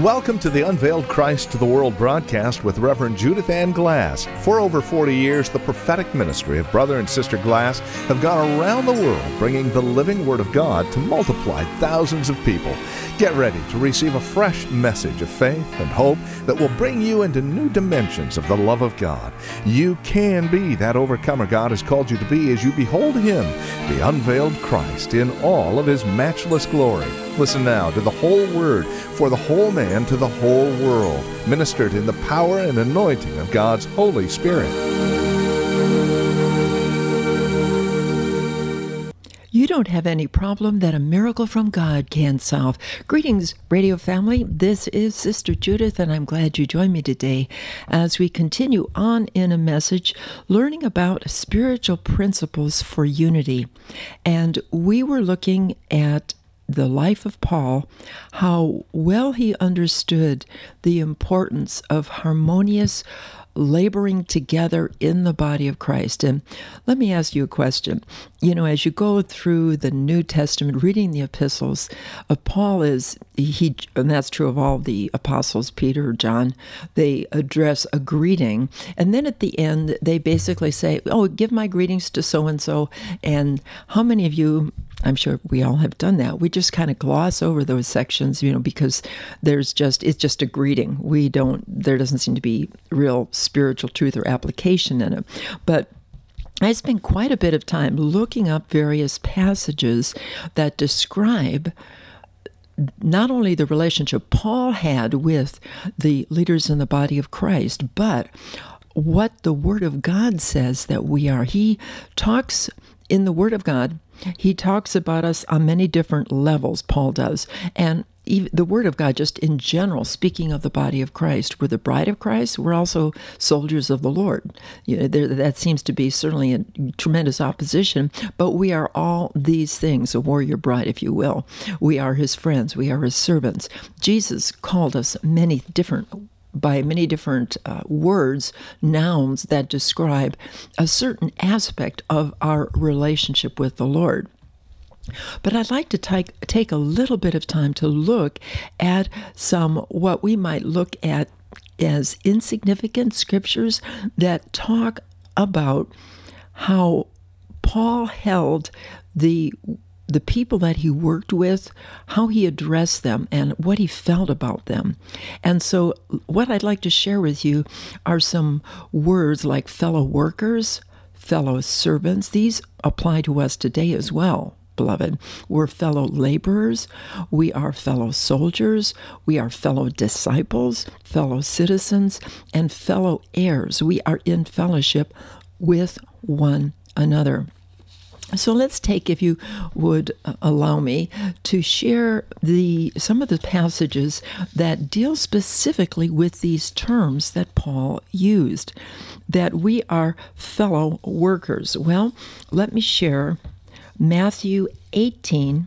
Welcome to the Unveiled Christ to the World broadcast with Reverend Judith Ann Glass. For over 40 years, the prophetic ministry of Brother and Sister Glass have gone around the world bringing the living Word of God to multiply thousands of people. Get ready to receive a fresh message of faith and hope that will bring you into new dimensions of the love of God. You can be that overcomer God has called you to be as you behold Him, the unveiled Christ, in all of His matchless glory. Listen now to the whole Word for the whole man to the whole world, ministered in the power and anointing of God's Holy Spirit. You don't have any problem that a miracle from God can solve. Greetings, radio family. This is Sister Judith, and I'm glad you joined me today as we continue on in a message learning about spiritual principles for unity. And we were looking at the life of Paul, how well he understood the importance of harmonious laboring together in the body of Christ. And let me ask you a question. You know, as you go through the New Testament, reading the epistles, Paul and that's true of all the apostles, Peter, John, they address a greeting. And then at the end, they basically say, oh, give my greetings to so-and-so. And how many of you, I'm sure we all have done that, we just kind of gloss over those sections, because it's just a greeting. There doesn't seem to be real spiritual truth or application in it. But I spent quite a bit of time looking up various passages that describe not only the relationship Paul had with the leaders in the body of Christ, but what the Word of God says that we are. He talks in the Word of God, he talks about us on many different levels, Paul does. And even the Word of God, just in general, speaking of the body of Christ, we're the bride of Christ, we're also soldiers of the Lord. That seems to be certainly a tremendous opposition, but we are all these things, a warrior bride, if you will. We are His friends, we are His servants. Jesus called us by many different words, nouns that describe a certain aspect of our relationship with the Lord. But I'd like to take a little bit of time to look at some what we might look at as insignificant scriptures that talk about how Paul held the people that he worked with, how he addressed them, and what he felt about them. And so what I'd like to share with you are some words like fellow workers, fellow servants. These apply to us today as well, beloved. We're fellow laborers, we are fellow soldiers, we are fellow disciples, fellow citizens, and fellow heirs. We are in fellowship with one another. So let's take, if you would allow me, to share some of the passages that deal specifically with these terms that Paul used, that we are fellow workers. Well, let me share Matthew 18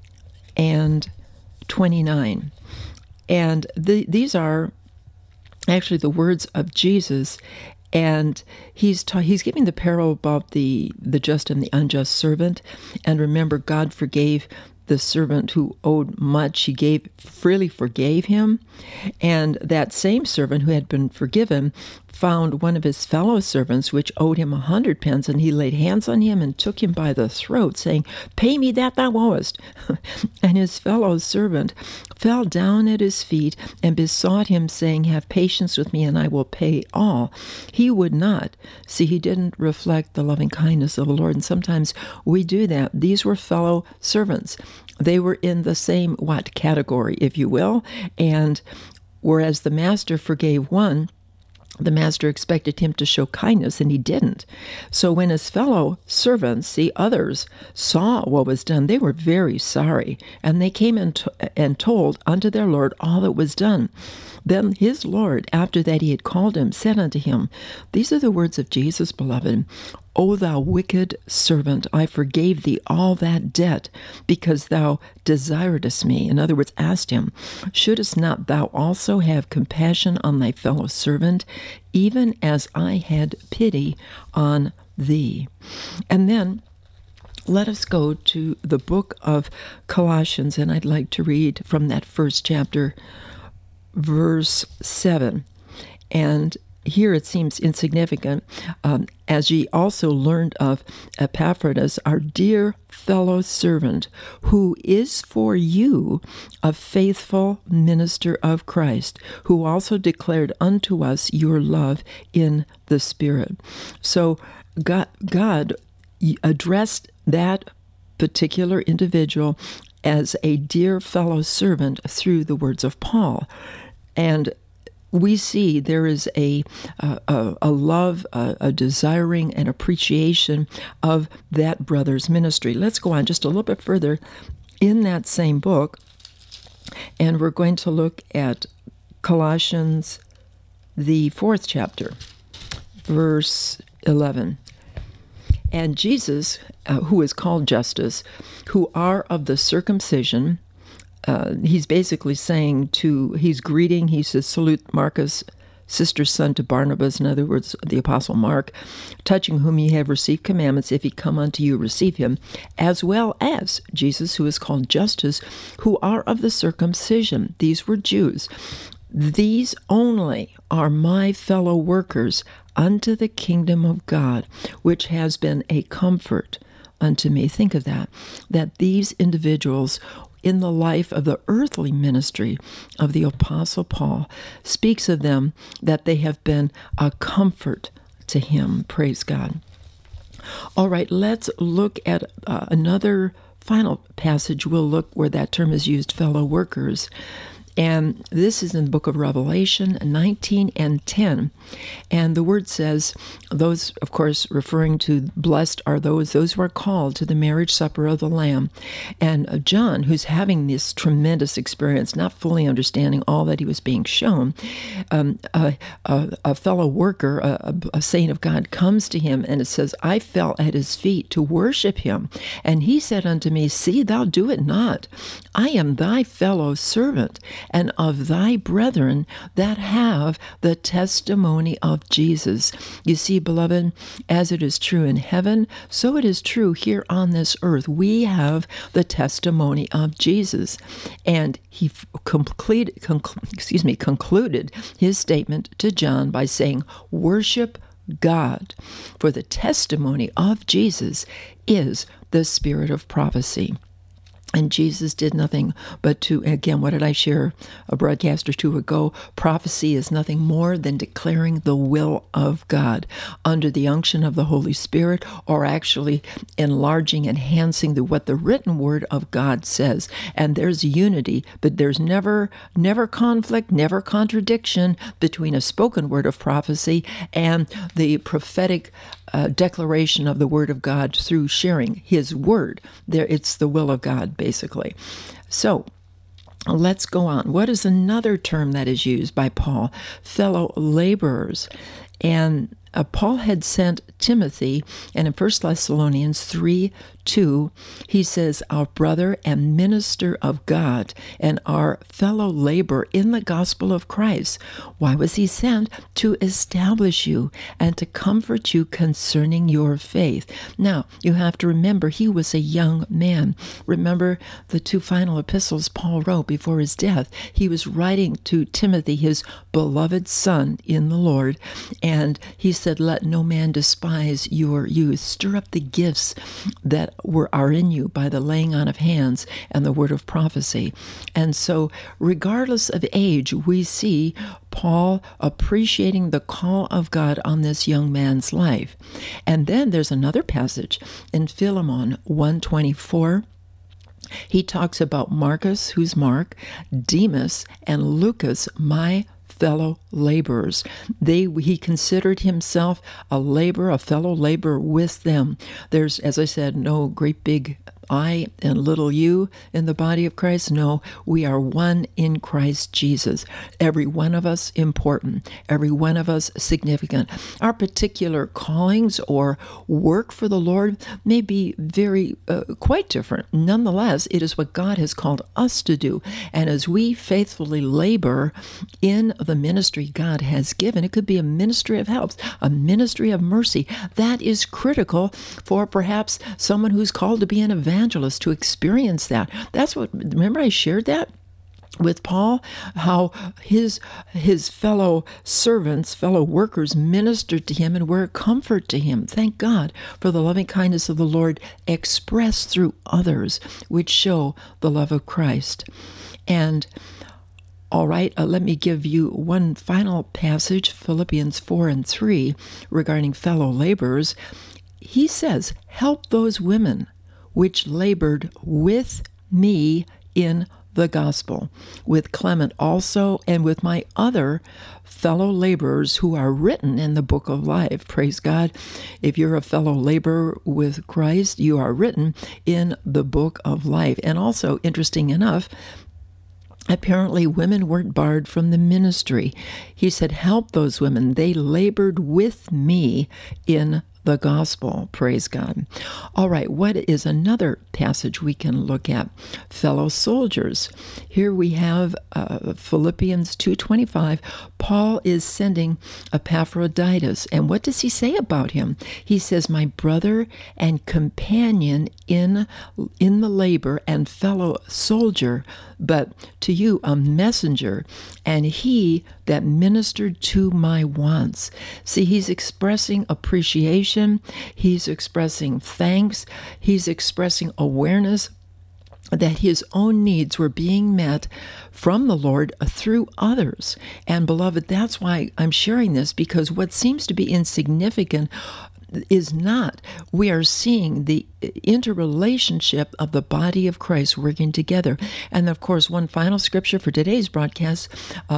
and 29. And these are actually the words of Jesus. And he's giving the parable about the just and the unjust servant. And remember, God forgave the servant who owed much. He freely forgave him. And that same servant who had been forgiven found one of his fellow servants which owed him 100 pence, and he laid hands on him and took him by the throat, saying, "Pay me that thou owest." And his fellow servant fell down at his feet and besought him, saying, "Have patience with me, and I will pay all." He would not. See, he didn't reflect the loving kindness of the Lord, and sometimes we do that. These were fellow servants. They were in the same, category, if you will, and whereas the master forgave one, the master expected him to show kindness, and he didn't. So when his fellow servants, others, saw what was done, they were very sorry, and they came and told unto their Lord all that was done. Then his Lord, after that he had called him, said unto him, these are the words of Jesus, beloved, O thou wicked servant, I forgave thee all that debt, because thou desiredst me. In other words, asked him, shouldest not thou also have compassion on thy fellow servant, even as I had pity on thee? And then let us go to the book of Colossians, and I'd like to read from that first chapter, verse 7. And here it seems insignificant, as ye also learned of Epaphroditus, our dear fellow servant, who is for you a faithful minister of Christ, who also declared unto us your love in the Spirit. So God addressed that particular individual as a dear fellow servant through the words of Paul. And we see there is a love, a desiring, and appreciation of that brother's ministry. Let's go on just a little bit further in that same book, and we're going to look at Colossians, the 4th chapter, verse 11. And Jesus, who is called Justus, who are of the circumcision, he's basically saying he's greeting, he says, salute Marcus, sister's son to Barnabas, in other words, the apostle Mark, touching whom ye have received commandments, if he come unto you, receive him, as well as Jesus, who is called Justus, who are of the circumcision. These were Jews. These only are my fellow workers unto the kingdom of God, which has been a comfort unto me. Think of that these individuals in the life of the earthly ministry of the Apostle Paul speaks of them that they have been a comfort to him. Praise God. All right, let's look at another final passage. We'll look where that term is used, fellow workers. And this is in the book of Revelation 19 and 10. And the word says, those, of course, referring to blessed are those who are called to the marriage supper of the Lamb. And John, who's having this tremendous experience, not fully understanding all that he was being shown, a fellow worker, a saint of God, comes to him, and it says, I fell at his feet to worship him. And he said unto me, see, thou do it not. I am thy fellow servant, and of thy brethren that have the testimony of Jesus. You see, beloved, as it is true in heaven, so it is true here on this earth. We have the testimony of Jesus. And he concluded his statement to John by saying, worship God, for the testimony of Jesus is the spirit of prophecy. And Jesus did nothing but to, again, what did I share a broadcast or two ago? Prophecy is nothing more than declaring the will of God under the unction of the Holy Spirit, or actually enlarging, enhancing what the written word of God says. And there's unity, but there's never conflict, never contradiction between a spoken word of prophecy and the prophetic declaration of the word of God through sharing his word. It's the will of God, basically. So let's go on. What is another term that is used by Paul? Fellow laborers. And Paul had sent Timothy, and in 1 Thessalonians 3:2, he says, our brother and minister of God and our fellow laborer in the gospel of Christ. Why was he sent? To establish you and to comfort you concerning your faith. Now, you have to remember, he was a young man. Remember the 2 final epistles Paul wrote before his death. He was writing to Timothy, his beloved son in the Lord, and he said, let no man despise your youth. Stir up the gifts that are in you by the laying on of hands and the word of prophecy. And so, regardless of age, we see Paul appreciating the call of God on this young man's life. And then there's another passage in Philemon 1:24. He talks about Marcus, who's Mark, Demas, and Lucas, my fellow laborers. He considered himself a laborer, a fellow laborer with them. There's, as I said, no great big I and little you in the body of Christ. No, we are one in Christ Jesus. Every one of us important. Every one of us significant. Our particular callings or work for the Lord may be quite different. Nonetheless, it is what God has called us to do. And as we faithfully labor in the ministry God has given, it could be a ministry of help, a ministry of mercy. That is critical for perhaps someone who's called to be an evangelist to experience that. That's what, remember I shared that? with Paul, how his fellow servants, fellow workers ministered to him and were a comfort to him. Thank God for the loving kindness of the Lord expressed through others, which show the love of Christ. And all right, let me give you one final passage, Philippians 4:3, regarding fellow laborers. He says, "Help those women which labored with me in the gospel, with Clement also, and with my other fellow laborers who are written in the book of life." Praise God. If you're a fellow laborer with Christ, you are written in the book of life. And also, interesting enough, apparently women weren't barred from the ministry. He said, "Help those women. They labored with me in the gospel." Praise God. All right, what is another passage we can look at? Fellow soldiers. Here we have Philippians 2:25. Paul is sending Epaphroditus. And what does he say about him? He says, "My brother and companion in the labor and fellow soldier, but to you a messenger, and he that ministered to my wants." See, he's expressing appreciation. He's expressing thanks. He's expressing awareness that his own needs were being met from the Lord through others. And beloved, that's why I'm sharing this, because what seems to be insignificant is not. We are seeing the interrelationship of the body of Christ working together. And of course, one final scripture for today's broadcast,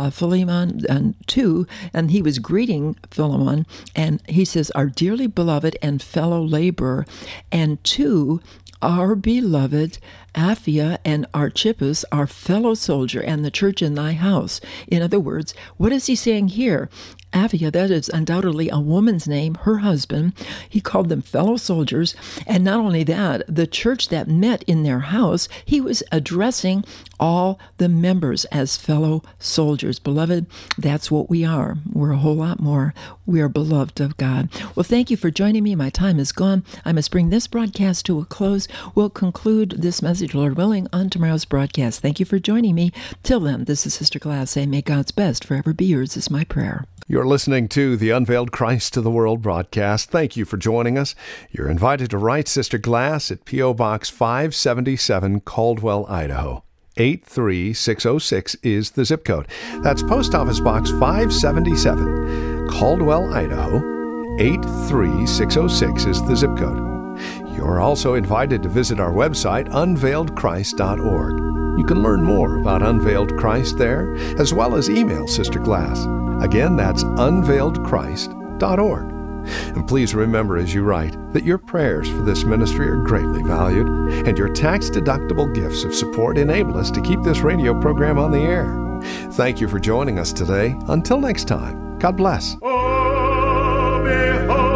Philemon 2, and he was greeting Philemon, and he says, "Our dearly beloved and fellow laborer, and to our beloved Apphia and Archippus, our fellow soldier, and the church in thy house." In other words, what is he saying here? Apphia, that is undoubtedly a woman's name, her husband. He called them fellow soldiers. And not only that, the church that met in their house, he was addressing all the members as fellow soldiers. Beloved, that's what we are. We're a whole lot more. We are beloved of God. Well, thank you for joining me. My time is gone. I must bring this broadcast to a close. We'll conclude this message, Lord willing, on tomorrow's broadcast. Thank you for joining me. Till then, this is Sister Glass saying, may God's best forever be yours is my prayer. You're listening to the Unveiled Christ to the World broadcast. Thank you for joining us. You're invited to write Sister Glass at P.O. Box 577, Caldwell, Idaho. 83606 is the zip code. That's Post Office Box 577, Caldwell, Idaho. 83606 is the zip code. You're also invited to visit our website, unveiledchrist.org. You can learn more about Unveiled Christ there, as well as email Sister Glass. Again, that's unveiledchrist.org. And please remember as you write that your prayers for this ministry are greatly valued, and your tax-deductible gifts of support enable us to keep this radio program on the air. Thank you for joining us today. Until next time, God bless. Oh, behold.